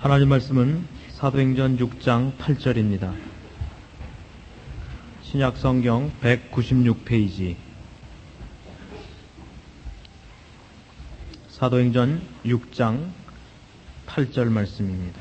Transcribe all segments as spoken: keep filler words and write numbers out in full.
하나님 말씀은 사도행전 육 장 팔 절입니다. 신약성경 백구십육 페이지 사도행전 육 장 팔 절 말씀입니다.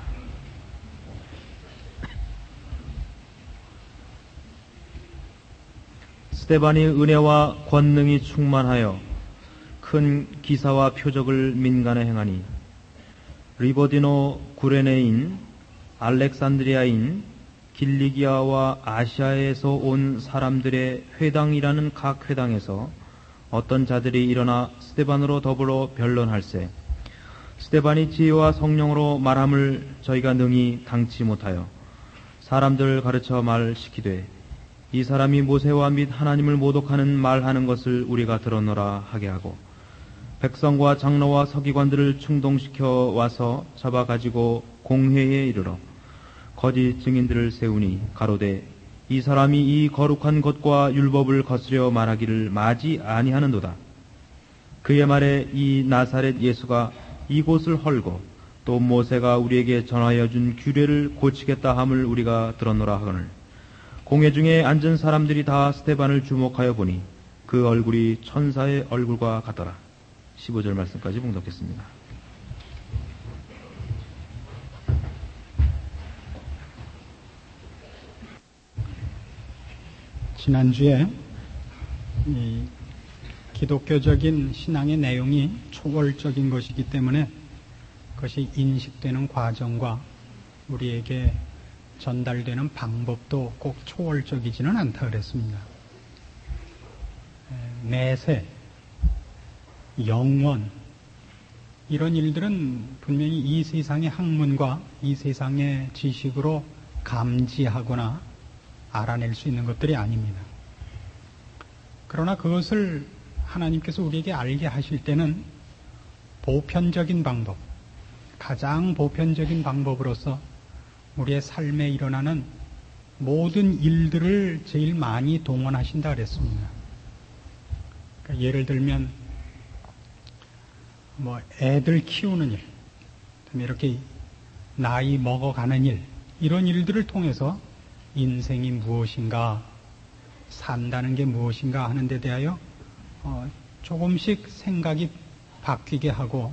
스데반이 은혜와 권능이 충만하여 큰 기사와 표적을 민간에 행하니 리보디노 구레네인, 알렉산드리아인, 길리기아와 아시아에서 온 사람들의 회당이라는 각 회당에서 어떤 자들이 일어나 스데반으로 더불어 변론할세 스데반이 지혜와 성령으로 말함을 저희가 능히 당치 못하여 사람들을 가르쳐 말시키되 이 사람이 모세와 및 하나님을 모독하는 말하는 것을 우리가 들었노라 하게 하고 백성과 장로와 서기관들을 충동시켜 와서 잡아가지고 공회에 이르러 거짓 증인들을 세우니 가로되 이 사람이 이 거룩한 것과 율법을 거스려 말하기를 마지 아니하는도다. 그의 말에 이 나사렛 예수가 이곳을 헐고 또 모세가 우리에게 전하여 준 규례를 고치겠다 함을 우리가 들었노라 하거늘 공회 중에 앉은 사람들이 다 스데반을 주목하여 보니 그 얼굴이 천사의 얼굴과 같더라. 십오 절 말씀까지 봉독했습니다. 지난주에 이 기독교적인 신앙의 내용이 초월적인 것이기 때문에 그것이 인식되는 과정과 우리에게 전달되는 방법도 꼭 초월적이지는 않다 그랬습니다. 내세, 영원 이런 일들은 분명히 이 세상의 학문과 이 세상의 지식으로 감지하거나 알아낼 수 있는 것들이 아닙니다. 그러나 그것을 하나님께서 우리에게 알게 하실 때는 보편적인 방법, 가장 보편적인 방법으로서 우리의 삶에 일어나는 모든 일들을 제일 많이 동원하신다 그랬습니다. 그러니까 예를 들면 뭐 애들 키우는 일, 이렇게 나이 먹어가는 일, 이런 일들을 통해서 인생이 무엇인가, 산다는 게 무엇인가 하는 데 대하여 어, 조금씩 생각이 바뀌게 하고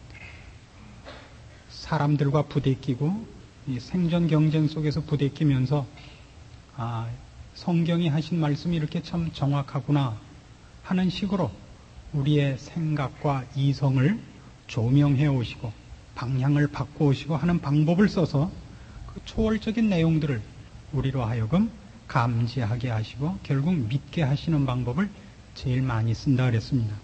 사람들과 부대끼고 이 생존 경쟁 속에서 부대끼면서 아, 성경이 하신 말씀이 이렇게 참 정확하구나 하는 식으로 우리의 생각과 이성을 조명해 오시고 방향을 바꿔 오시고 하는 방법을 써서 그 초월적인 내용들을 우리로 하여금 감지하게 하시고 결국 믿게 하시는 방법을 제일 많이 쓴다 그랬습니다.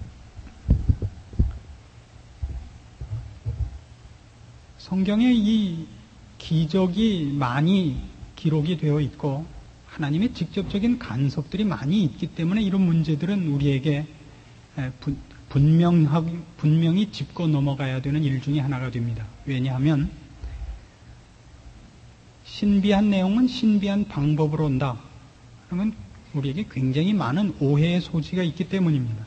성경에 이 기적이 많이 기록이 되어 있고 하나님의 직접적인 간섭들이 많이 있기 때문에 이런 문제들은 우리에게 분명하게, 분명히 짚고 넘어가야 되는 일 중에 하나가 됩니다. 왜냐하면 신비한 내용은 신비한 방법으로 온다. 그러면 우리에게 굉장히 많은 오해의 소지가 있기 때문입니다.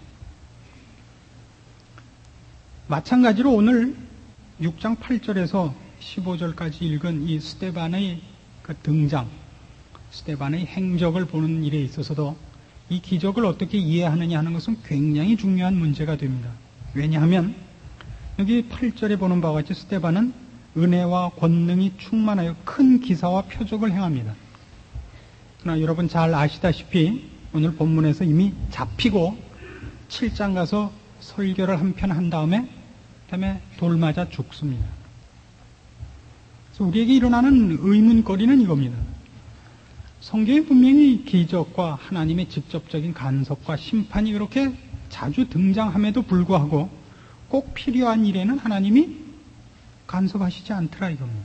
마찬가지로 오늘 육 장 팔 절에서 십오 절까지 읽은 이 스데반의 그 등장, 스데반의 행적을 보는 일에 있어서도 이 기적을 어떻게 이해하느냐 하는 것은 굉장히 중요한 문제가 됩니다. 왜냐하면 여기 팔 절에 보는 바와 같이 스데반은 은혜와 권능이 충만하여 큰 기사와 표적을 행합니다. 그러나 여러분 잘 아시다시피 오늘 본문에서 이미 잡히고 칠 장 가서 설교를 한 편 한 다음에 그다음에 돌 맞아 죽습니다. 그래서 우리에게 일어나는 의문거리는 이겁니다. 성경에 분명히 기적과 하나님의 직접적인 간섭과 심판이 그렇게 자주 등장함에도 불구하고 꼭 필요한 일에는 하나님이 간섭하시지 않더라 이겁니다.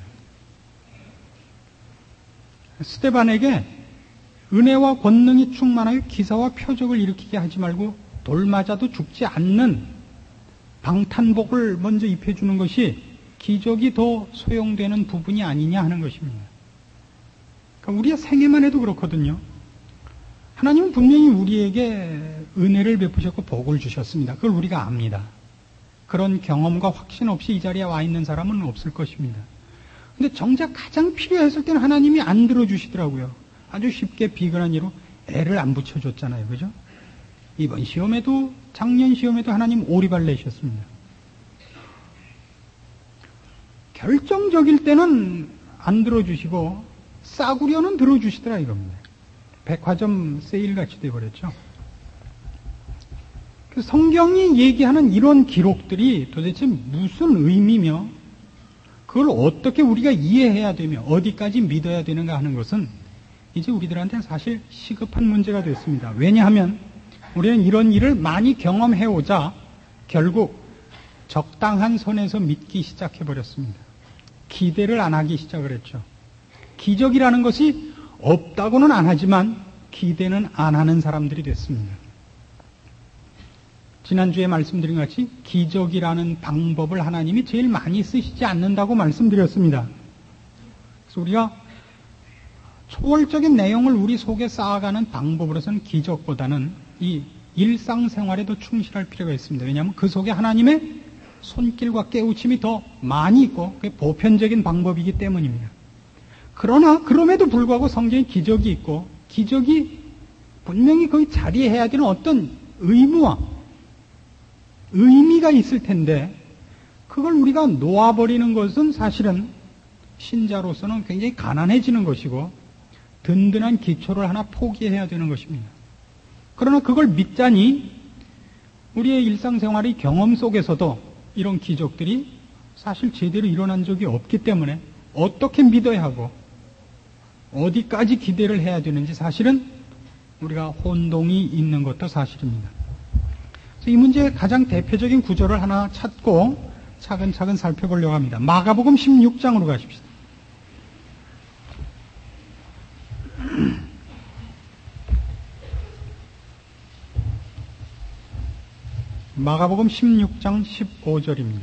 스데반에게 은혜와 권능이 충만하여 기사와 표적을 일으키게 하지 말고 돌 맞아도 죽지 않는 방탄복을 먼저 입혀주는 것이 기적이 더 소용되는 부분이 아니냐 하는 것입니다. 그러니까 우리의 생애만 해도 그렇거든요. 하나님은 분명히 우리에게 은혜를 베푸셨고 복을 주셨습니다. 그걸 우리가 압니다. 그런 경험과 확신 없이 이 자리에 와 있는 사람은 없을 것입니다. 근데 정작 가장 필요했을 때는 하나님이 안 들어주시더라고요. 아주 쉽게 비근한 이로 애를 안 붙여줬잖아요. 그죠? 이번 시험에도, 작년 시험에도 하나님 오리발 내셨습니다. 결정적일 때는 안 들어주시고 싸구려는 들어주시더라 이겁니다. 백화점 세일같이 돼버렸죠. 그 성경이 얘기하는 이런 기록들이 도대체 무슨 의미며 그걸 어떻게 우리가 이해해야 되며 어디까지 믿어야 되는가 하는 것은 이제 우리들한테는 사실 시급한 문제가 됐습니다. 왜냐하면 우리는 이런 일을 많이 경험해오자 결국 적당한 선에서 믿기 시작해버렸습니다. 기대를 안 하기 시작을 했죠. 기적이라는 것이 없다고는 안 하지만 기대는 안 하는 사람들이 됐습니다. 지난주에 말씀드린 것 같이 기적이라는 방법을 하나님이 제일 많이 쓰시지 않는다고 말씀드렸습니다. 그래서 우리가 초월적인 내용을 우리 속에 쌓아가는 방법으로서는 기적보다는 이 일상생활에 더 충실할 필요가 있습니다. 왜냐하면 그 속에 하나님의 손길과 깨우침이 더 많이 있고 그게 보편적인 방법이기 때문입니다. 그러나 그럼에도 불구하고 성경에 기적이 있고 기적이 분명히 거기 자리해야 되는 어떤 의무와 의미가 있을 텐데 그걸 우리가 놓아버리는 것은 사실은 신자로서는 굉장히 가난해지는 것이고 든든한 기초를 하나 포기해야 되는 것입니다. 그러나 그걸 믿자니 우리의 일상생활의 경험 속에서도 이런 기적들이 사실 제대로 일어난 적이 없기 때문에 어떻게 믿어야 하고 어디까지 기대를 해야 되는지 사실은 우리가 혼동이 있는 것도 사실입니다. 그래서 이 문제의 가장 대표적인 구절을 하나 찾고 차근차근 살펴보려고 합니다. 마가복음 십육 장으로 가십시다. 마가복음 십육 장 십오 절입니다.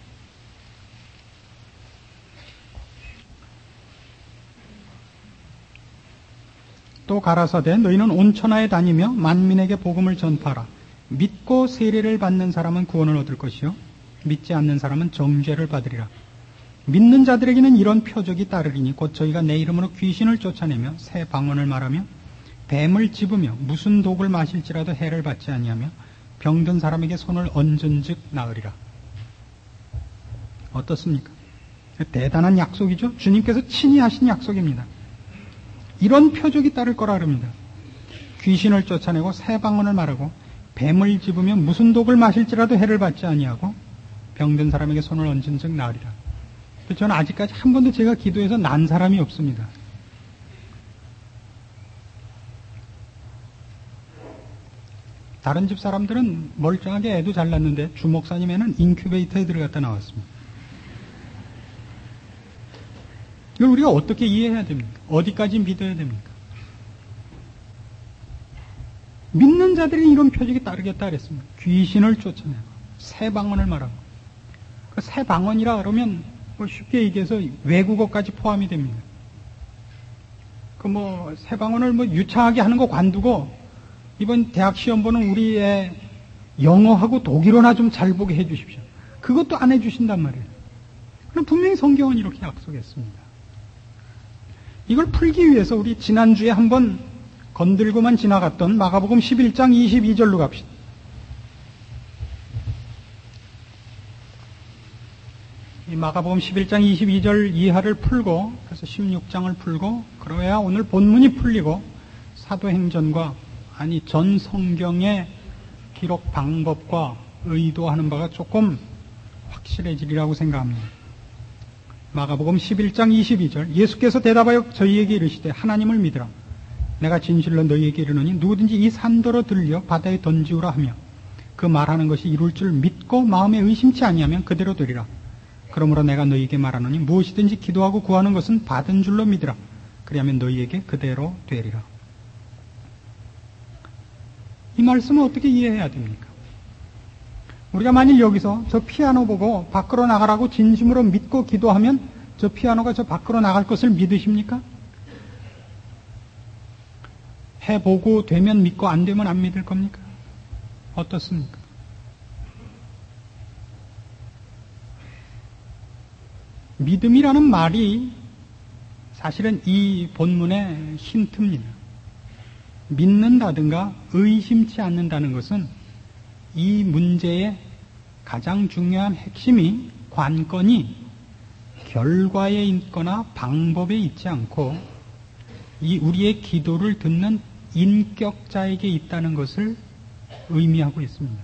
또 가라사대 너희는 온 천하에 다니며 만민에게 복음을 전파하라. 믿고 세례를 받는 사람은 구원을 얻을 것이요 믿지 않는 사람은 정죄를 받으리라. 믿는 자들에게는 이런 표적이 따르리니 곧 저희가 내 이름으로 귀신을 쫓아내며 새 방언을 말하며 뱀을 집으며 무슨 독을 마실지라도 해를 받지 아니하며 병든 사람에게 손을 얹은즉 나으리라. 어떻습니까? 대단한 약속이죠. 주님께서 친히 하신 약속입니다. 이런 표적이 따를 거라 그럽니다. 귀신을 쫓아내고 새 방언을 말하고 뱀을 집으며 무슨 독을 마실지라도 해를 받지 아니하고 병든 사람에게 손을 얹은즉 나으리라. 저는 아직까지 한 번도 제가 기도해서 난 사람이 없습니다. 다른 집 사람들은 멀쩡하게 애도 잘 낳는데 주목사님 애는 인큐베이터에 들어갔다 나왔습니다. 이걸 우리가 어떻게 이해해야 됩니까? 어디까지 믿어야 됩니까? 믿는 자들이 이런 표적이 따르겠다 그랬습니다. 귀신을 쫓아내고 새 방언을 말하고 그 새 방언이라 그러면 뭐 쉽게 얘기해서 외국어까지 포함이 됩니다. 그 뭐 새 방언을 뭐 유창하게 하는 거 관두고 이번 대학 시험 보는 우리의 영어하고 독일어나 좀 잘 보게 해 주십시오. 그것도 안 해 주신단 말이에요. 그럼 분명히 성경은 이렇게 약속했습니다. 이걸 풀기 위해서 우리 지난주에 한번 건들고만 지나갔던 마가복음 십일 장 이십이 절로 갑시다. 이 마가복음 십일 장 이십이 절 이하를 풀고 그래서 십육 장을 풀고 그래야 오늘 본문이 풀리고 사도행전과 아니 전 성경의 기록 방법과 의도하는 바가 조금 확실해지리라고 생각합니다. 마가복음 십일 장 이십이 절 예수께서 대답하여 저희에게 이르시되 하나님을 믿으라. 내가 진실로 너희에게 이르노니 누구든지 이 산더러 들려 바다에 던지우라 하며 그 말하는 것이 이룰 줄 믿고 마음에 의심치 아니하면 그대로 되리라. 그러므로 내가 너희에게 말하노니 무엇이든지 기도하고 구하는 것은 받은 줄로 믿으라. 그리하면 너희에게 그대로 되리라. 이 말씀을 어떻게 이해해야 됩니까? 우리가 만일 여기서 저 피아노 보고 밖으로 나가라고 진심으로 믿고 기도하면 저 피아노가 저 밖으로 나갈 것을 믿으십니까? 해보고 되면 믿고 안 되면 안 믿을 겁니까? 어떻습니까? 믿음이라는 말이 사실은 이 본문의 힌트입니다. 믿는다든가 의심치 않는다는 것은 이 문제의 가장 중요한 핵심이, 관건이 결과에 있거나 방법에 있지 않고 이 우리의 기도를 듣는 인격자에게 있다는 것을 의미하고 있습니다.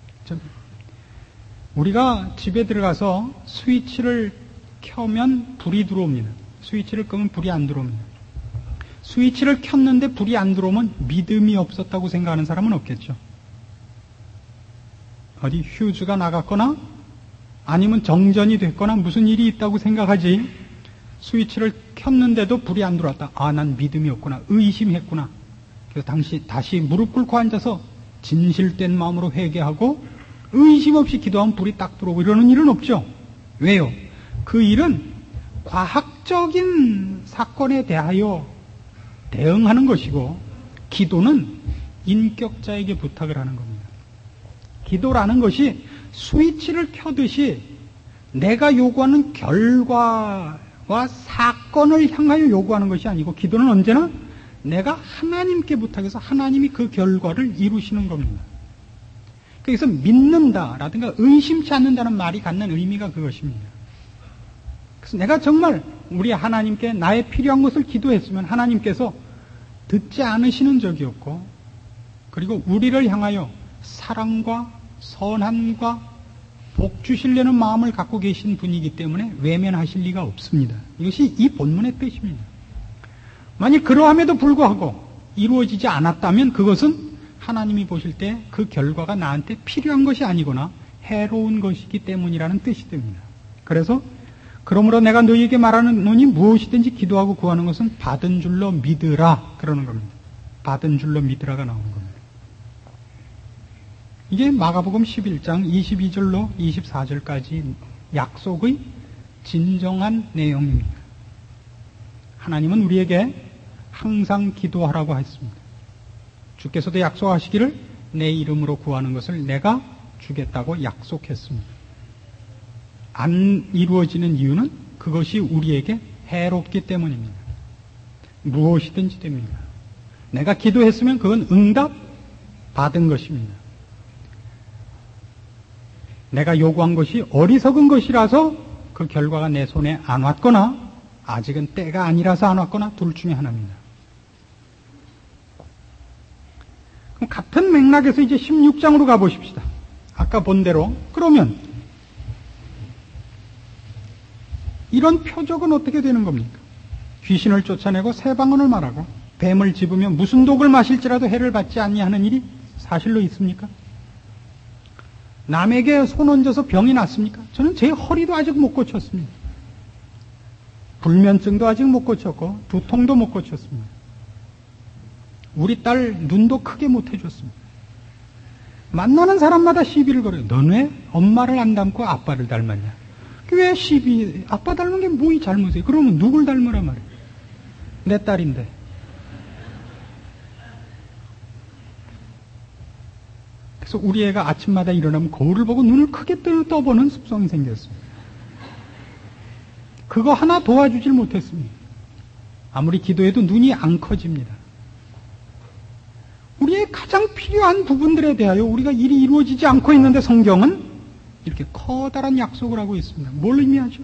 우리가 집에 들어가서 스위치를 켜면 불이 들어옵니다. 스위치를 끄면 불이 안 들어옵니다. 스위치를 켰는데 불이 안 들어오면 믿음이 없었다고 생각하는 사람은 없겠죠. 어디 휴즈가 나갔거나 아니면 정전이 됐거나 무슨 일이 있다고 생각하지, 스위치를 켰는데도 불이 안 들어왔다. 아, 난 믿음이 없구나. 의심했구나. 그래서 당시 다시 무릎 꿇고 앉아서 진실된 마음으로 회개하고 의심 없이 기도하면 불이 딱 들어오고 이러는 일은 없죠. 왜요? 그 일은 과학적인 사건에 대하여 대응하는 것이고, 기도는 인격자에게 부탁을 하는 겁니다. 기도라는 것이 스위치를 켜듯이 내가 요구하는 결과와 사건을 향하여 요구하는 것이 아니고, 기도는 언제나 내가 하나님께 부탁해서 하나님이 그 결과를 이루시는 겁니다. 그래서 믿는다라든가 의심치 않는다는 말이 갖는 의미가 그것입니다. 그래서 내가 정말 우리 하나님께 나의 필요한 것을 기도했으면 하나님께서 듣지 않으시는 적이 없고, 그리고 우리를 향하여 사랑과 선함과 복 주시려는 마음을 갖고 계신 분이기 때문에 외면하실 리가 없습니다. 이것이 이 본문의 뜻입니다. 만약 그러함에도 불구하고 이루어지지 않았다면 그것은 하나님이 보실 때 그 결과가 나한테 필요한 것이 아니거나 해로운 것이기 때문이라는 뜻이 됩니다. 그래서 그러므로 내가 너희에게 말하는 노니 무엇이든지 기도하고 구하는 것은 받은 줄로 믿으라, 그러는 겁니다. 받은 줄로 믿으라가 나오는 겁니다. 이게 마가복음 십일 장 이십이 절로 이십사 절까지 약속의 진정한 내용입니다. 하나님은 우리에게 항상 기도하라고 했습니다. 주께서도 약속하시기를 내 이름으로 구하는 것을 내가 주겠다고 약속했습니다. 안 이루어지는 이유는 그것이 우리에게 해롭기 때문입니다. 무엇이든지 됩니다. 내가 기도했으면 그건 응답 받은 것입니다. 내가 요구한 것이 어리석은 것이라서 그 결과가 내 손에 안 왔거나 아직은 때가 아니라서 안 왔거나 둘 중에 하나입니다. 그럼 같은 맥락에서 이제 십육 장으로 가보십시다. 아까 본 대로. 그러면 이런 표적은 어떻게 되는 겁니까? 귀신을 쫓아내고 새 방언을 말하고 뱀을 집으며 무슨 독을 마실지라도 해를 받지 아니하는 일이 사실로 있습니까? 남에게 손 얹어서 병이 났습니까? 저는 제 허리도 아직 못 고쳤습니다. 불면증도 아직 못 고쳤고 두통도 못 고쳤습니다. 우리 딸 눈도 크게 못 해줬습니다. 만나는 사람마다 시비를 걸어요. 너는 왜 엄마를 안 닮고 아빠를 닮았냐? 왜 시비, 아빠 닮은 게 뭐이 잘못이에요? 그러면 누굴 닮으라 말이에요? 내 딸인데. 그래서 우리 애가 아침마다 일어나면 거울을 보고 눈을 크게 떠보는 습성이 생겼습니다. 그거 하나 도와주질 못했습니다. 아무리 기도해도 눈이 안 커집니다. 우리의 가장 필요한 부분들에 대하여 우리가 일이 이루어지지 않고 있는데 성경은 이렇게 커다란 약속을 하고 있습니다. 뭘 의미하죠?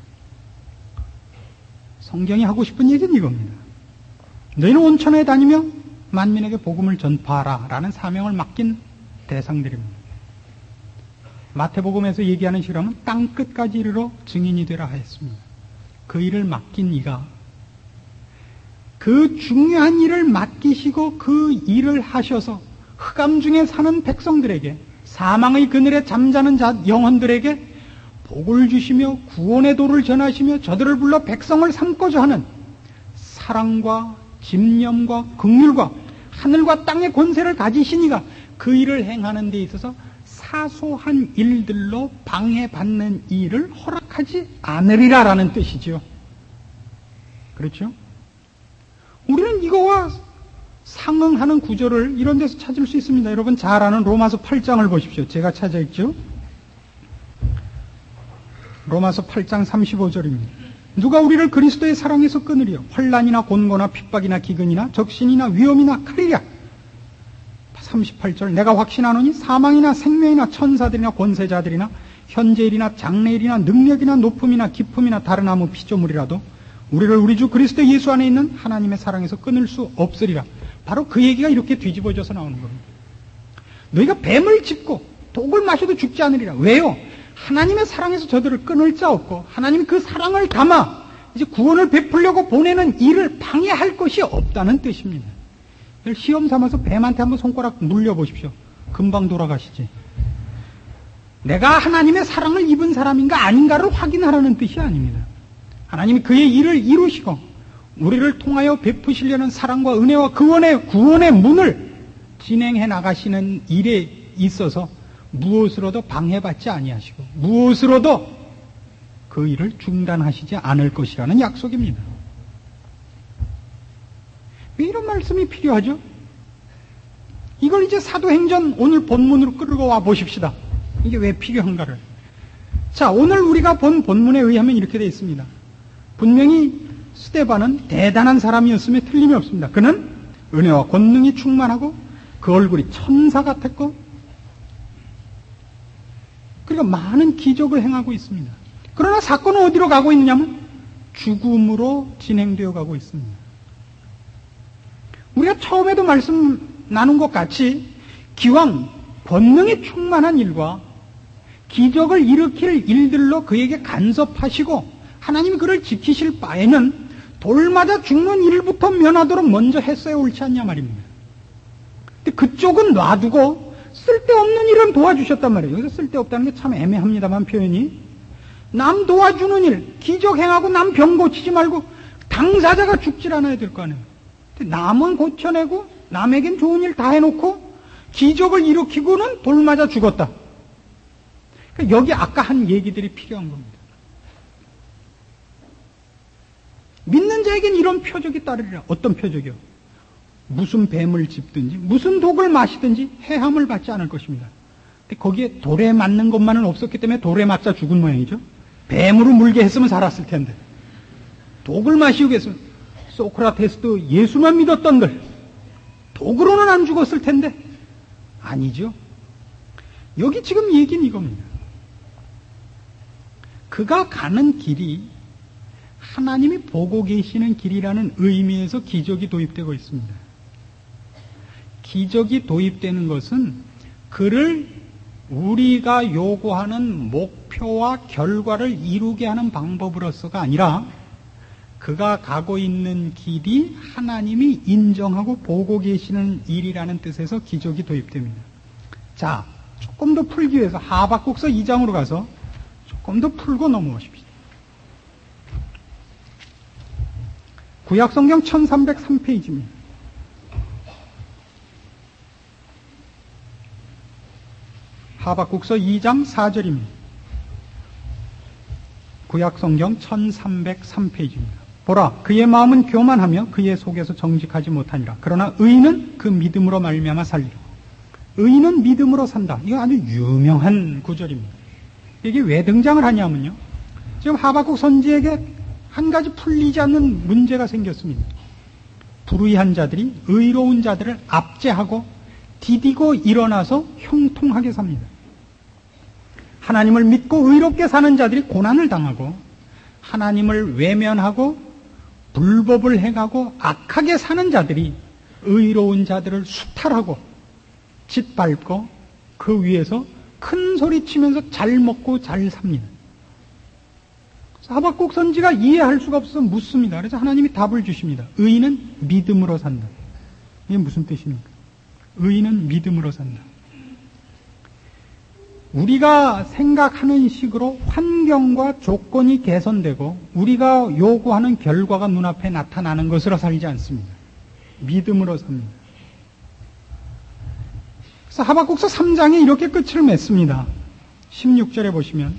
성경이 하고 싶은 얘기는 이겁니다. 너희는 온천에 다니며 만민에게 복음을 전파하라 라는 사명을 맡긴 대상들입니다. 마태복음에서 얘기하는 식으로 땅끝까지 이르러 증인이 되라 하였습니다. 그 일을 맡긴 이가 그 중요한 일을 맡기시고 그 일을 하셔서 흑암 중에 사는 백성들에게, 사망의 그늘에 잠자는 자 영혼들에게 복을 주시며 구원의 도를 전하시며 저들을 불러 백성을 삼고자 하는 사랑과 집념과 긍휼과 하늘과 땅의 권세를 가지신 이가 그 일을 행하는 데 있어서 사소한 일들로 방해받는 일을 허락하지 않으리라라는 뜻이죠. 그렇죠? 우리는 이거와 상응하는 구절을 이런 데서 찾을 수 있습니다. 여러분 잘 아는 로마서 팔 장을 보십시오. 제가 찾아있죠. 로마서 팔 장 삼십오 절입니다. 누가 우리를 그리스도의 사랑에서 끊으리요? 환난이나 곤고나 핍박이나 기근이나 적신이나 위험이나 칼이랴. 삼십팔 절 내가 확신하노니 사망이나 생명이나 천사들이나 권세자들이나 현재일이나 장래일이나 능력이나 높음이나 깊음이나 다른 아무 피조물이라도 우리를 우리 주 그리스도 예수 안에 있는 하나님의 사랑에서 끊을 수 없으리라. 바로 그 얘기가 이렇게 뒤집어져서 나오는 겁니다. 너희가 뱀을 짚고 독을 마셔도 죽지 않으리라. 왜요? 하나님의 사랑에서 저들을 끊을 자 없고 하나님이 그 사랑을 담아 이제 구원을 베풀려고 보내는 일을 방해할 것이 없다는 뜻입니다. 시험 삼아서 뱀한테 한번 손가락 물려보십시오. 금방 돌아가시지. 내가 하나님의 사랑을 입은 사람인가 아닌가를 확인하라는 뜻이 아닙니다. 하나님이 그의 일을 이루시고 우리를 통하여 베푸시려는 사랑과 은혜와 구원의, 구원의 문을 진행해 나가시는 일에 있어서 무엇으로도 방해받지 아니하시고 무엇으로도 그 일을 중단하시지 않을 것이라는 약속입니다. 왜 이런 말씀이 필요하죠? 이걸 이제 사도행전 오늘 본문으로 끌고 와 보십시다. 이게 왜 필요한가를. 자, 오늘 우리가 본 본문에 의하면 이렇게 되어 있습니다. 분명히 스데반은 대단한 사람이었음에 틀림이 없습니다. 그는 은혜와 권능이 충만하고 그 얼굴이 천사 같았고 그리고 많은 기적을 행하고 있습니다. 그러나 사건은 어디로 가고 있느냐면 죽음으로 진행되어 가고 있습니다. 우리가 처음에도 말씀 나눈 것 같이 기왕 권능이 충만한 일과 기적을 일으킬 일들로 그에게 간섭하시고 하나님이 그를 지키실 바에는 돌 맞아 죽는 일부터 면하도록 먼저 했어야 옳지 않냐 말입니다. 근데 그쪽은 놔두고 쓸데없는 일은 도와주셨단 말이에요. 여기서 쓸데없다는 게 참 애매합니다만 표현이. 남 도와주는 일, 기적 행하고 남 병 고치지 말고 당사자가 죽질 않아야 될 거 아니에요. 근데 남은 고쳐내고 남에겐 좋은 일 다 해놓고 기적을 일으키고는 돌 맞아 죽었다. 그러니까 여기 아까 한 얘기들이 필요한 겁니다. 믿는 자에겐 이런 표적이 따르리라. 어떤 표적이요? 무슨 뱀을 짚든지 무슨 독을 마시든지 해함을 받지 않을 것입니다. 근데 거기에 돌에 맞는 것만은 없었기 때문에 돌에 맞자 죽은 모양이죠. 뱀으로 물게 했으면 살았을 텐데 독을 마시고 했으면 소크라테스도 예수만 믿었던들 독으로는 안 죽었을 텐데 아니죠. 여기 지금 얘기는 이겁니다. 그가 가는 길이 하나님이 보고 계시는 길이라는 의미에서 기적이 도입되고 있습니다. 기적이 도입되는 것은 그를 우리가 요구하는 목표와 결과를 이루게 하는 방법으로서가 아니라 그가 가고 있는 길이 하나님이 인정하고 보고 계시는 일이라는 뜻에서 기적이 도입됩니다. 자, 조금 더 풀기 위해서 하박국서 이 장으로 가서 조금 더 풀고 넘어오십시오. 구약성경 천삼백삼 페이지입니다. 하박국서 이 장 사 절입니다. 구약성경 천삼백삼 페이지입니다. 보라, 그의 마음은 교만하며 그의 속에서 정직하지 못하니라. 그러나 의인은 그 믿음으로 말미암아 살리라. 의인은 믿음으로 산다. 이거 아주 유명한 구절입니다. 이게 왜 등장을 하냐면요, 지금 하박국 선지에게 한 가지 풀리지 않는 문제가 생겼습니다. 불의한 자들이 의로운 자들을 압제하고 디디고 일어나서 형통하게 삽니다. 하나님을 믿고 의롭게 사는 자들이 고난을 당하고 하나님을 외면하고 불법을 행하고 악하게 사는 자들이 의로운 자들을 수탈하고 짓밟고 그 위에서 큰 소리 치면서 잘 먹고 잘 삽니다. 하박국 선지가 이해할 수가 없어서 묻습니다. 그래서 하나님이 답을 주십니다. 의인은 믿음으로 산다. 이게 무슨 뜻입니까? 의인은 믿음으로 산다. 우리가 생각하는 식으로 환경과 조건이 개선되고 우리가 요구하는 결과가 눈앞에 나타나는 것으로 살지 않습니다. 믿음으로 삽니다. 그래서 하박국서 삼 장에 이렇게 끝을 맺습니다. 십육 절에 보시면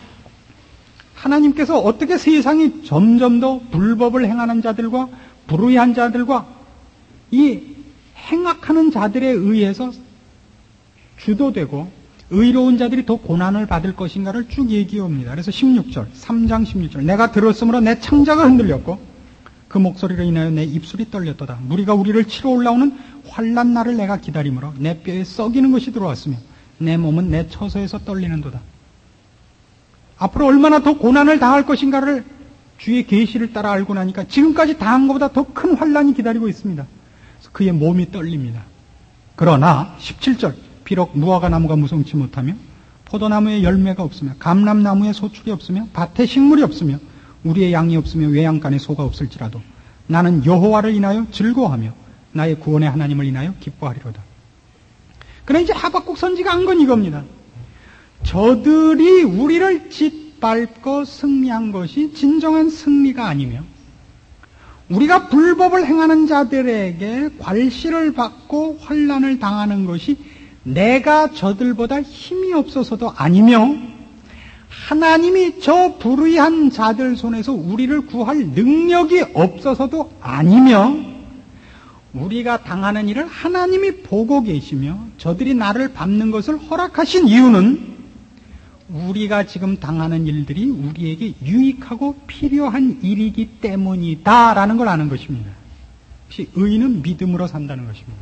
하나님께서 어떻게 세상이 점점 더 불법을 행하는 자들과 불의한 자들과 이 행악하는 자들에 의해서 주도되고 의로운 자들이 더 고난을 받을 것인가를 쭉 얘기합니다. 그래서 십육 절, 삼 장 십육 절. 내가 들었으므로 내 창자가 흔들렸고 그 목소리로 인하여 내 입술이 떨렸도다. 무리가 우리를 치러 올라오는 환난 날을 내가 기다리므로 내 뼈에 썩이는 것이 들어왔으며 내 몸은 내 처소에서 떨리는도다. 앞으로 얼마나 더 고난을 당할 것인가를 주의 계시를 따라 알고 나니까 지금까지 당한 것보다 더 큰 환난이 기다리고 있습니다. 그래서 그의 몸이 떨립니다. 그러나 십칠 절, 비록 무화과 나무가 무성치 못하며 포도나무에 열매가 없으며 감람나무에 소출이 없으며 밭에 식물이 없으며 우리의 양이 없으며 외양간에 소가 없을지라도 나는 여호와를 인하여 즐거워하며 나의 구원의 하나님을 인하여 기뻐하리로다. 그러나 이제 하박국 선지가 한 건 이겁니다. 저들이 우리를 짓밟고 승리한 것이 진정한 승리가 아니며 우리가 불법을 행하는 자들에게 괄시를 받고 환난을 당하는 것이 내가 저들보다 힘이 없어서도 아니며 하나님이 저 불의한 자들 손에서 우리를 구할 능력이 없어서도 아니며 우리가 당하는 일을 하나님이 보고 계시며 저들이 나를 밟는 것을 허락하신 이유는 우리가 지금 당하는 일들이 우리에게 유익하고 필요한 일이기 때문이다라는 걸 아는 것입니다. 혹시 의인은 믿음으로 산다는 것입니다.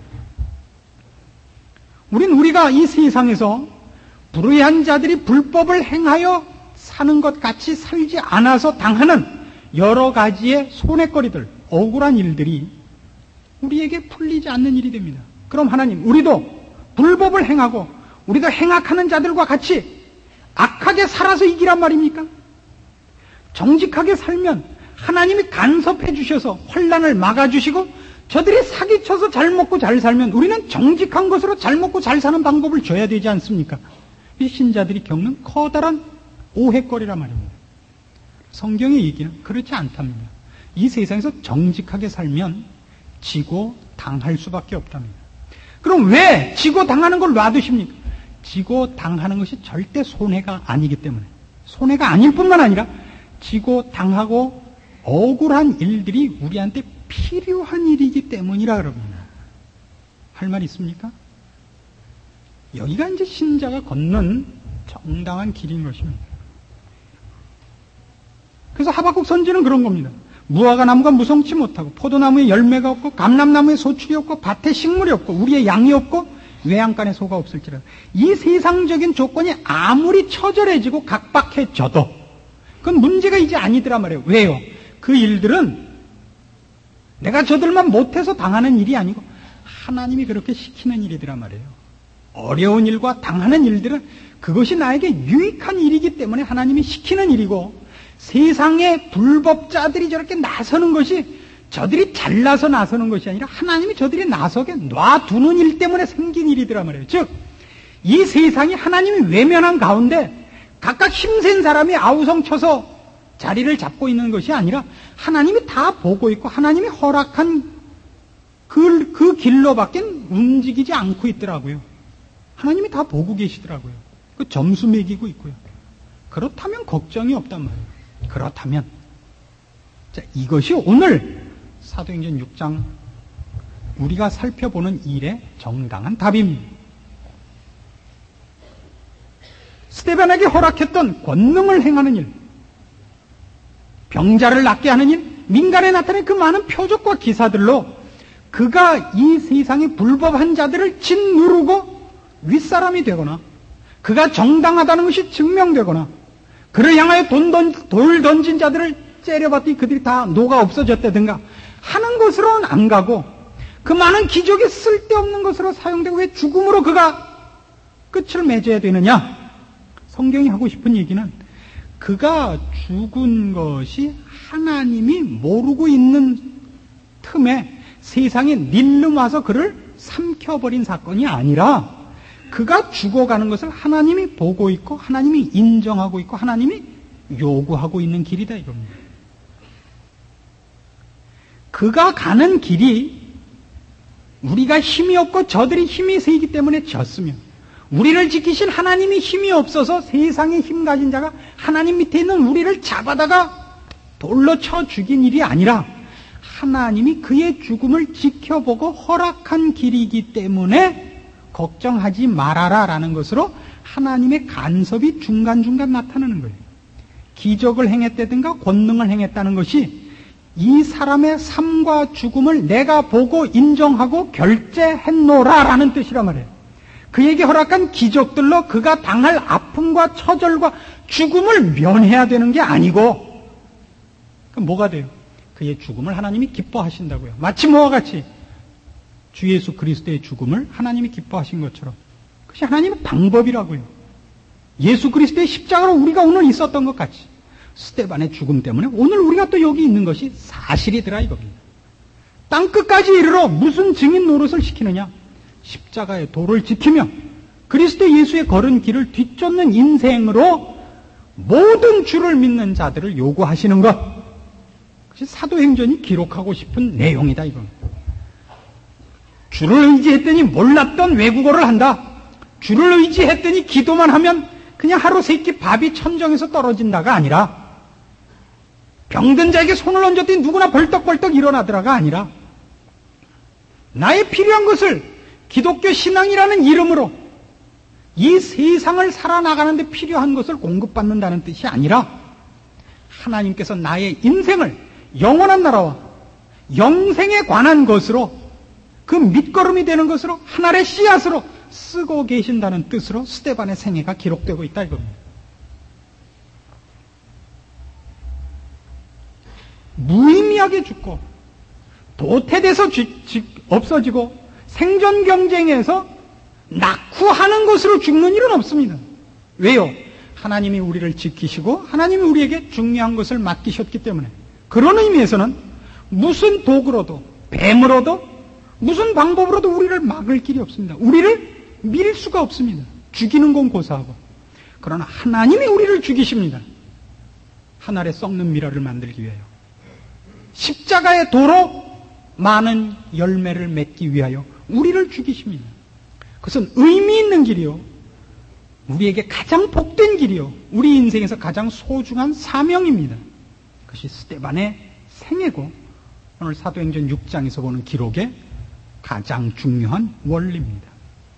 우린 우리가 이 세상에서 불의한 자들이 불법을 행하여 사는 것 같이 살지 않아서 당하는 여러 가지의 손해거리들, 억울한 일들이 우리에게 풀리지 않는 일이 됩니다. 그럼 하나님, 우리도 불법을 행하고 우리도 행악하는 자들과 같이 악하게 살아서 이기란 말입니까? 정직하게 살면 하나님이 간섭해 주셔서 환난을 막아주시고 저들이 사기쳐서 잘 먹고 잘 살면 우리는 정직한 것으로 잘 먹고 잘 사는 방법을 줘야 되지 않습니까? 이 신자들이 겪는 커다란 오해거리란 말입니다. 성경의 얘기는 그렇지 않답니다. 이 세상에서 정직하게 살면 지고 당할 수밖에 없답니다. 그럼 왜 지고 당하는 걸 놔두십니까? 지고 당하는 것이 절대 손해가 아니기 때문에, 손해가 아닐 뿐만 아니라 지고 당하고 억울한 일들이 우리한테 필요한 일이기 때문이라 그럽니다. 할 말 있습니까? 여기가 이제 신자가 걷는 정당한 길인 것입니다. 그래서 하박국 선지는 그런 겁니다. 무화과 나무가 무성치 못하고 포도나무에 열매가 없고 감람나무에 소출이 없고 밭에 식물이 없고 우리의 양이 없고 외양간에 소가 없을지라도 이 세상적인 조건이 아무리 처절해지고 각박해져도 그건 문제가 이제 아니더라 말이에요. 왜요? 그 일들은 내가 저들만 못해서 당하는 일이 아니고 하나님이 그렇게 시키는 일이더라 말이에요. 어려운 일과 당하는 일들은 그것이 나에게 유익한 일이기 때문에 하나님이 시키는 일이고 세상의 불법자들이 저렇게 나서는 것이 저들이 잘나서 나서는 것이 아니라 하나님이 저들이 나서게 놔두는 일 때문에 생긴 일이더라 말이에요. 즉, 이 세상이 하나님이 외면한 가운데 각각 힘센 사람이 아우성쳐서 자리를 잡고 있는 것이 아니라 하나님이 다 보고 있고 하나님이 허락한 그, 그 길로밖에 움직이지 않고 있더라고요. 하나님이 다 보고 계시더라고요. 그 점수 매기고 있고요. 그렇다면 걱정이 없단 말이에요. 그렇다면 자, 이것이 오늘 사도행전 육 장 우리가 살펴보는 일의 정당한 답입니다. 스데반에게 허락했던 권능을 행하는 일, 병자를 낫게 하는 일, 민간에 나타낸 그 많은 표적과 기사들로 그가 이 세상의 불법한 자들을 짓누르고 윗사람이 되거나 그가 정당하다는 것이 증명되거나 그를 향하여 돈 던, 돌 던진 자들을 째려봤더니 그들이 다 녹아 없어졌다든가 하는 것으로는 안 가고 그 많은 기적이 쓸데없는 것으로 사용되고 왜 죽음으로 그가 끝을 맺어야 되느냐? 성경이 하고 싶은 얘기는 그가 죽은 것이 하나님이 모르고 있는 틈에 세상에 닐름 와서 그를 삼켜버린 사건이 아니라 그가 죽어가는 것을 하나님이 보고 있고 하나님이 인정하고 있고 하나님이 요구하고 있는 길이다 이겁니다. 그가 가는 길이 우리가 힘이 없고 저들이 힘이 세기 때문에 졌으며 우리를 지키신 하나님이 힘이 없어서 세상에 힘 가진 자가 하나님 밑에 있는 우리를 잡아다가 돌로 쳐 죽인 일이 아니라 하나님이 그의 죽음을 지켜보고 허락한 길이기 때문에 걱정하지 말아라 라는 것으로 하나님의 간섭이 중간중간 나타나는 거예요. 기적을 행했다든가 권능을 행했다는 것이 이 사람의 삶과 죽음을 내가 보고 인정하고 결제했노라라는 뜻이란 말이에요. 그에게 허락한 기적들로 그가 당할 아픔과 처절과 죽음을 면해야 되는 게 아니고, 그럼 뭐가 돼요? 그의 죽음을 하나님이 기뻐하신다고요. 마치 뭐와 같이 주 예수 그리스도의 죽음을 하나님이 기뻐하신 것처럼, 그것이 하나님의 방법이라고요. 예수 그리스도의 십자가로 우리가 오늘 있었던 것 같이 스데반의 죽음 때문에 오늘 우리가 또 여기 있는 것이 사실이더라 이겁니다. 땅끝까지 이르러 무슨 증인 노릇을 시키느냐? 십자가의 도를 지키며 그리스도 예수의 걸은 길을 뒤쫓는 인생으로 모든 주를 믿는 자들을 요구하시는 것. 그것이 사도행전이 기록하고 싶은 내용이다 이겁니다. 주를 의지했더니 몰랐던 외국어를 한다. 주를 의지했더니 기도만 하면 그냥 하루 세 끼 밥이 천정에서 떨어진다가 아니라, 병든 자에게 손을 얹었더니 누구나 벌떡벌떡 일어나더라가 아니라, 나의 필요한 것을 기독교 신앙이라는 이름으로 이 세상을 살아나가는 데 필요한 것을 공급받는다는 뜻이 아니라, 하나님께서 나의 인생을 영원한 나라와 영생에 관한 것으로, 그 밑거름이 되는 것으로, 하늘의 씨앗으로 쓰고 계신다는 뜻으로 스데반의 생애가 기록되고 있다 이겁니다. 무의미하게 죽고 도태돼서 주, 주, 없어지고 생존 경쟁에서 낙후하는 것으로 죽는 일은 없습니다. 왜요? 하나님이 우리를 지키시고 하나님이 우리에게 중요한 것을 맡기셨기 때문에. 그런 의미에서는 무슨 도구로도, 뱀으로도, 무슨 방법으로도 우리를 막을 길이 없습니다. 우리를 밀 수가 없습니다. 죽이는 건 고사하고. 그러나 하나님이 우리를 죽이십니다. 하늘에 썩는 미라를 만들기 위하여, 십자가의 도로 많은 열매를 맺기 위하여 우리를 죽이십니다. 그것은 의미 있는 길이요, 우리에게 가장 복된 길이요, 우리 인생에서 가장 소중한 사명입니다. 그것이 스데반의 생애고 오늘 사도행전 육 장에서 보는 기록의 가장 중요한 원리입니다.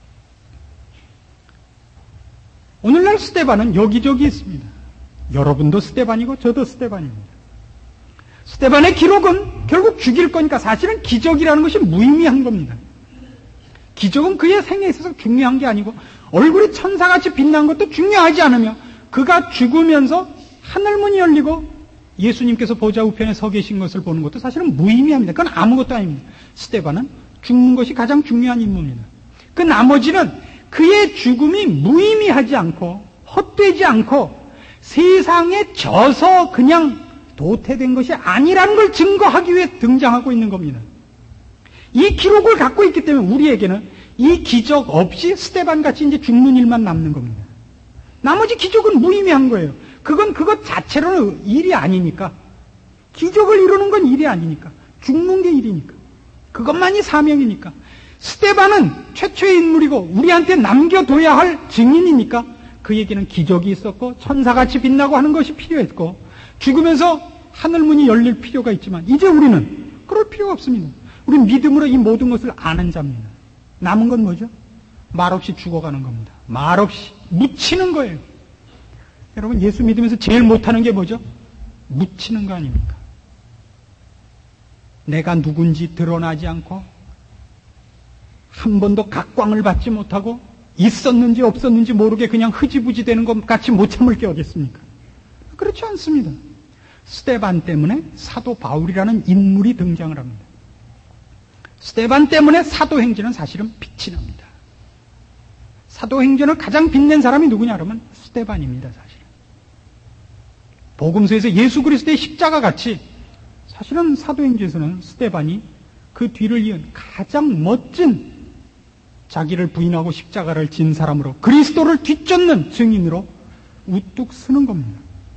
오늘날 스데반은 여기저기 있습니다. 여러분도 스데반이고 저도 스데반입니다. 스데반의 기록은 결국 죽일 거니까 사실은 기적이라는 것이 무의미한 겁니다. 기적은 그의 생애에 있어서 중요한 게 아니고, 얼굴이 천사같이 빛난 것도 중요하지 않으며, 그가 죽으면서 하늘문이 열리고 예수님께서 보좌 우편에 서 계신 것을 보는 것도 사실은 무의미합니다. 그건 아무것도 아닙니다. 스데반은 죽는 것이 가장 중요한 임무입니다. 그 나머지는 그의 죽음이 무의미하지 않고 헛되지 않고 세상에 져서 그냥 도태된 것이 아니라는 걸 증거하기 위해 등장하고 있는 겁니다. 이 기록을 갖고 있기 때문에 우리에게는 이 기적 없이 스데반같이 이제 죽는 일만 남는 겁니다. 나머지 기적은 무의미한 거예요. 그건 그것 자체로는 일이 아니니까. 기적을 이루는 건 일이 아니니까. 죽는 게 일이니까. 그것만이 사명이니까. 스데반은 최초의 인물이고 우리한테 남겨둬야 할 증인이니까 그에게는 기적이 있었고 천사같이 빛나고 하는 것이 필요했고 죽으면서 하늘문이 열릴 필요가 있지만 이제 우리는 그럴 필요가 없습니다. 우리는 믿음으로 이 모든 것을 아는 자입니다. 남은 건 뭐죠? 말없이 죽어가는 겁니다. 말없이 묻히는 거예요. 여러분, 예수 믿으면서 제일 못하는 게 뭐죠? 묻히는 거 아닙니까? 내가 누군지 드러나지 않고 한 번도 각광을 받지 못하고 있었는지 없었는지 모르게 그냥 흐지부지 되는 것 같이 못 참을 게 어딨습니까? 그렇지 않습니다. 스데반 때문에 사도 바울이라는 인물이 등장을 합니다. 스데반 때문에 사도행전은 사실은 빛이 납니다. 사도행전을 가장 빛낸 사람이 누구냐 그러면 스데반입니다. 사실 복음서에서 예수 그리스도의 십자가 같이 사실은 사도행전에서는 스데반이 그 뒤를 이은 가장 멋진 자기를 부인하고 십자가를 진 사람으로 그리스도를 뒤쫓는 증인으로 우뚝 서는 겁니다.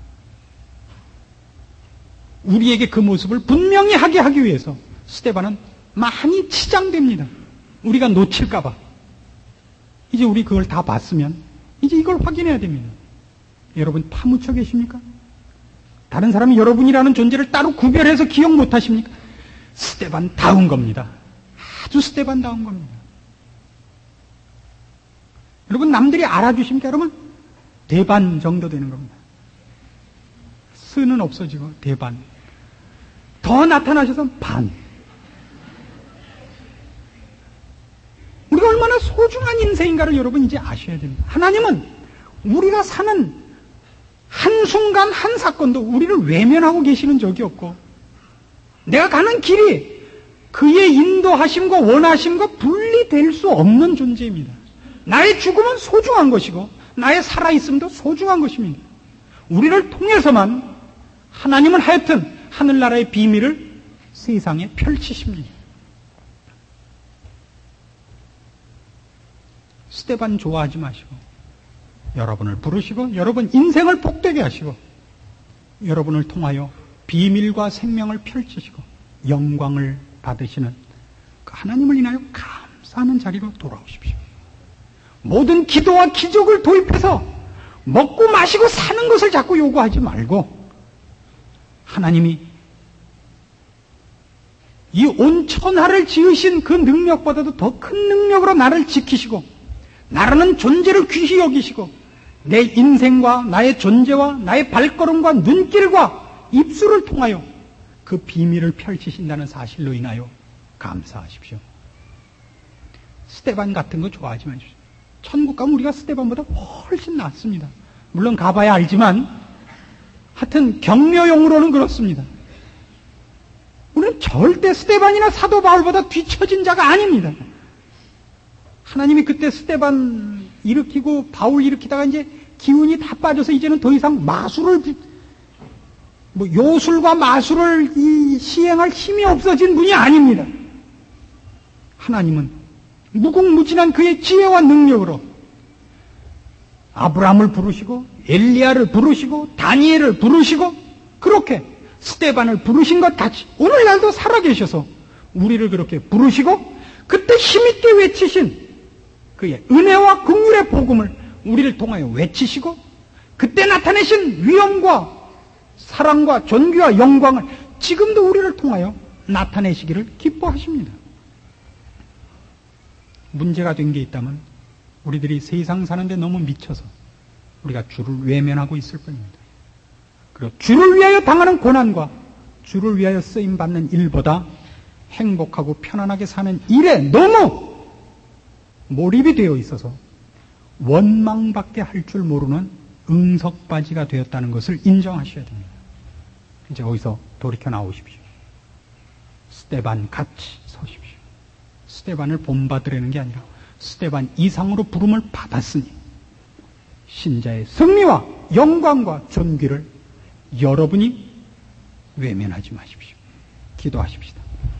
우리에게 그 모습을 분명히 하게 하기 위해서 스데반은 많이 치장됩니다. 우리가 놓칠까 봐. 이제 우리 그걸 다 봤으면 이제 이걸 확인해야 됩니다. 여러분 파묻혀 계십니까? 다른 사람이 여러분이라는 존재를 따로 구별해서 기억 못하십니까? 스데반다운 겁니다. 아주 스데반다운 겁니다. 여러분, 남들이 알아주십니까? 여러분, 대반 정도 되는 겁니다. 스는 없어지고 대반. 더 나타나셔서 반. 우리가 얼마나 소중한 인생인가를 여러분 이제 아셔야 됩니다. 하나님은 우리가 사는 한순간 한 사건도 우리를 외면하고 계시는 적이 없고, 내가 가는 길이 그의 인도하심과 원하심과 분리될 수 없는 존재입니다. 나의 죽음은 소중한 것이고 나의 살아있음도 소중한 것입니다. 우리를 통해서만 하나님은 하여튼 하늘나라의 비밀을 세상에 펼치십니다. 스데반 좋아하지 마시고 여러분을 부르시고 여러분 인생을 복되게 하시고 여러분을 통하여 비밀과 생명을 펼치시고 영광을 받으시는 그 하나님을 인하여 감사하는 자리로 돌아오십시오. 모든 기도와 기적을 도입해서 먹고 마시고 사는 것을 자꾸 요구하지 말고, 하나님이 이 온 천하를 지으신 그 능력보다도 더 큰 능력으로 나를 지키시고 나라는 존재를 귀히 여기시고 내 인생과 나의 존재와 나의 발걸음과 눈길과 입술을 통하여 그 비밀을 펼치신다는 사실로 인하여 감사하십시오. 스데반 같은 거 좋아하지 마십시오. 천국 가면 우리가 스데반보다 훨씬 낫습니다. 물론 가봐야 알지만 하여튼 격려용으로는 그렇습니다. 우리는 절대 스데반이나 사도 바울보다 뒤처진 자가 아닙니다. 하나님이 그때 스데반 일으키고 바울 일으키다가 이제 기운이 다 빠져서 이제는 더 이상 마술을, 뭐 요술과 마술을 이 시행할 힘이 없어진 분이 아닙니다. 하나님은 무궁무진한 그의 지혜와 능력으로 아브라함을 부르시고 엘리야를 부르시고 다니엘을 부르시고 그렇게 스데반을 부르신 것 같이 오늘날도 살아계셔서 우리를 그렇게 부르시고 그때 힘있게 외치신 그의 은혜와 긍휼의 복음을 우리를 통하여 외치시고 그때 나타내신 위엄과 사랑과 존귀와 영광을 지금도 우리를 통하여 나타내시기를 기뻐하십니다. 문제가 된 게 있다면 우리들이 세상 사는데 너무 미쳐서 우리가 주를 외면하고 있을 뿐입니다. 그리고 주를 위하여 당하는 고난과 주를 위하여 쓰임받는 일보다 행복하고 편안하게 사는 일에 너무 몰입이 되어 있어서 원망밖에 할 줄 모르는 응석바지가 되었다는 것을 인정하셔야 됩니다. 이제 거기서 돌이켜 나오십시오. 스데반 같이 서십시오. 스데반을 본받으려는 게 아니라 스데반 이상으로 부름을 받았으니 신자의 승리와 영광과 존귀를 여러분이 외면하지 마십시오. 기도하십시다.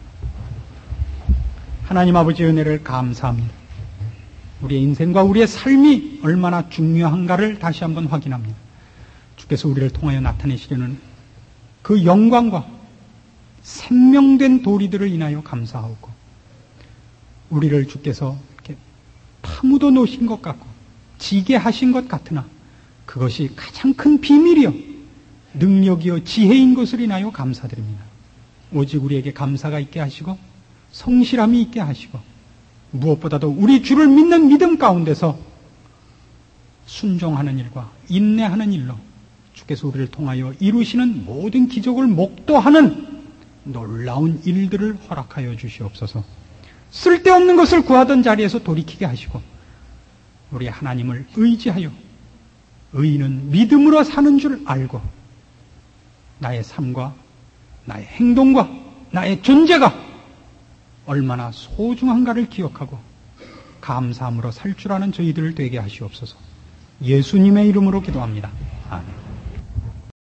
하나님 아버지의 은혜를 감사합니다. 우리의 인생과 우리의 삶이 얼마나 중요한가를 다시 한번 확인합니다. 주께서 우리를 통하여 나타내시려는 그 영광과 생명된 도리들을 인하여 감사하고 우리를 주께서 이렇게 파묻어 놓으신 것 같고 지게 하신 것 같으나 그것이 가장 큰 비밀이요 능력이요 지혜인 것을 인하여 감사드립니다. 오직 우리에게 감사가 있게 하시고 성실함이 있게 하시고 무엇보다도 우리 주를 믿는 믿음 가운데서 순종하는 일과 인내하는 일로 주께서 우리를 통하여 이루시는 모든 기적을 목도하는 놀라운 일들을 허락하여 주시옵소서. 쓸데없는 것을 구하던 자리에서 돌이키게 하시고 우리 하나님을 의지하여 의인은 믿음으로 사는 줄 알고 나의 삶과 나의 행동과 나의 존재가 얼마나 소중한가를 기억하고 감사함으로 살 줄 아는 저희들을 되게 하시옵소서. 예수님의 이름으로 기도합니다. 아멘.